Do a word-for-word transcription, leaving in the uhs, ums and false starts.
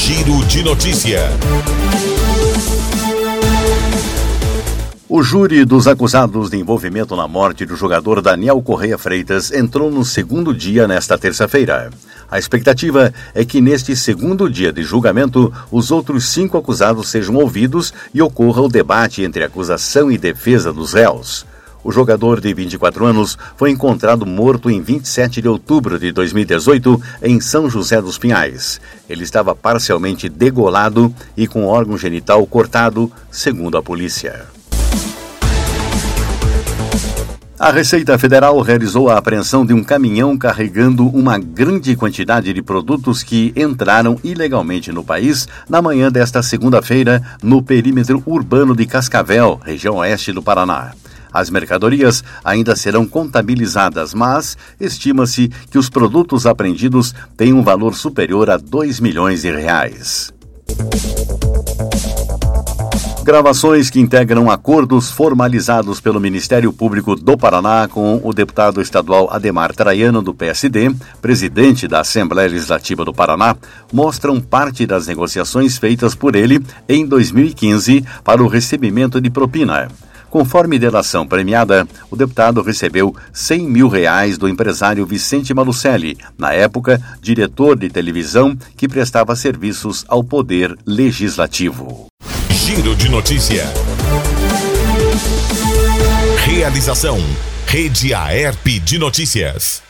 Giro de Notícia. O júri dos acusados de envolvimento na morte do jogador Daniel Correia Freitas entrou no segundo dia nesta terça-feira. A expectativa é que neste segundo dia de julgamento, os outros cinco acusados sejam ouvidos e ocorra o debate entre acusação e defesa dos réus. O jogador de vinte e quatro anos foi encontrado morto em vinte e sete de outubro de dois mil e dezoito em São José dos Pinhais. Ele estava parcialmente degolado e com órgão genital cortado, segundo a polícia. A Receita Federal realizou a apreensão de um caminhão carregando uma grande quantidade de produtos que entraram ilegalmente no país na manhã desta segunda-feira no perímetro urbano de Cascavel, região oeste do Paraná. As mercadorias ainda serão contabilizadas, mas estima-se que os produtos apreendidos têm um valor superior a dois milhões de reais. Gravações que integram acordos formalizados pelo Ministério Público do Paraná com o deputado estadual Ademar Traiano, do P S D, presidente da Assembleia Legislativa do Paraná, mostram parte das negociações feitas por ele em dois mil e quinze para o recebimento de propina. Conforme delação premiada, o deputado recebeu cem mil reais do empresário Vicente Malucelli, na época diretor de televisão que prestava serviços ao Poder Legislativo. Giro de Notícia. Realização: Rede Aerp de Notícias.